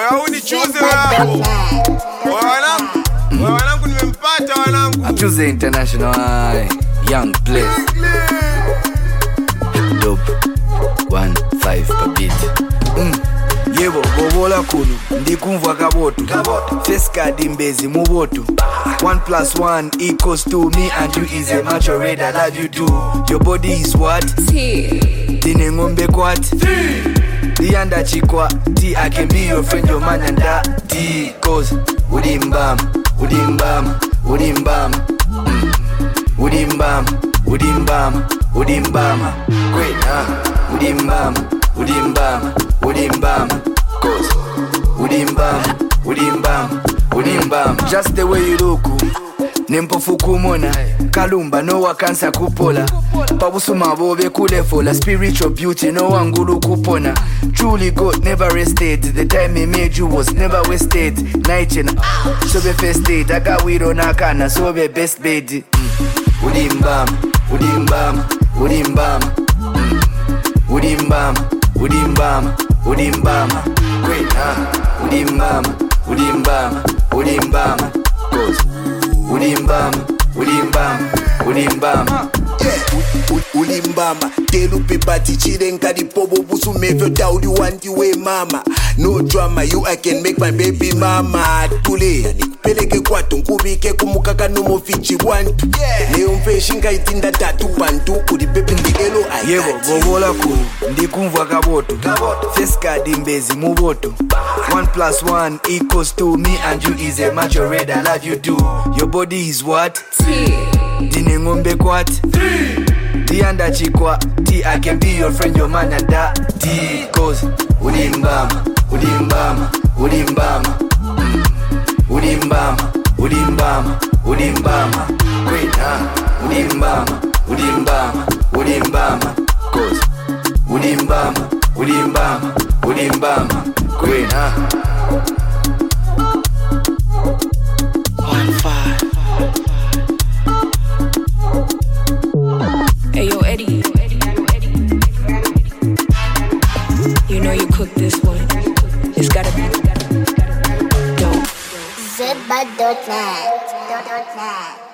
Oya unichuze wangu. Wanangu nimempata wanangu. Achuze International Young Place. Dope 1-5 per beat. Yebo bobola kunu ndikumva kabotu Fescard imbezi mubotu 1+1 = me and you is a match already. I love you too. Your body is what? Dine ngombe kwat Dianda chikwa T. I can be your friend, your man and that T. Cause Udimbam Udimbam Udimbam Udimbam Udimbam Udimbam Great Udimbam Udimbam Udimbam Cause Udimbam Udimbam Udimbam. Just the way you look Nempofu kumona Kalumba no wakansa kupola Pabusuma bobe kulefola. Spiritual beauty no wangulu kupona. Truly God never rested. The time he made you was never wasted. Nightin so be fested. I got weed on akana so be best bed. Udimbam Udimbam Udimbam Udimbam Udimbam Udimbam Great Udimbam Udimbam Udimbam Cause Udimbam Udimbam Udimbam Ulimbama telu pipati chirenga di pobo busu mevyo tauli wanti we mama. No drama, you I can make my baby mama. Tule nikupeleke kwatu nkubike kumukaka no mofichi wantu. Leo mfeshinga itinda tatu bantu kudi baby ndelo I Yebo bobola kunu ndikumva kabotu Fescard imbezi mubotu 1+1 = me and you is a match already. I love you too. Your body is what? Dine ngombe kwat Dianda chikwa T. I can be your friend, your man and that T. Cause Udimbam Udimbam Udimbam Udimbam Udimbam Udimbam Great Udimbam Udimbam Udimbam Cause Udimbam Udimbam Udimbam Great 1-5. Hey yo Eddie, you know you cook this one. It's gotta be dope. Zebba.net.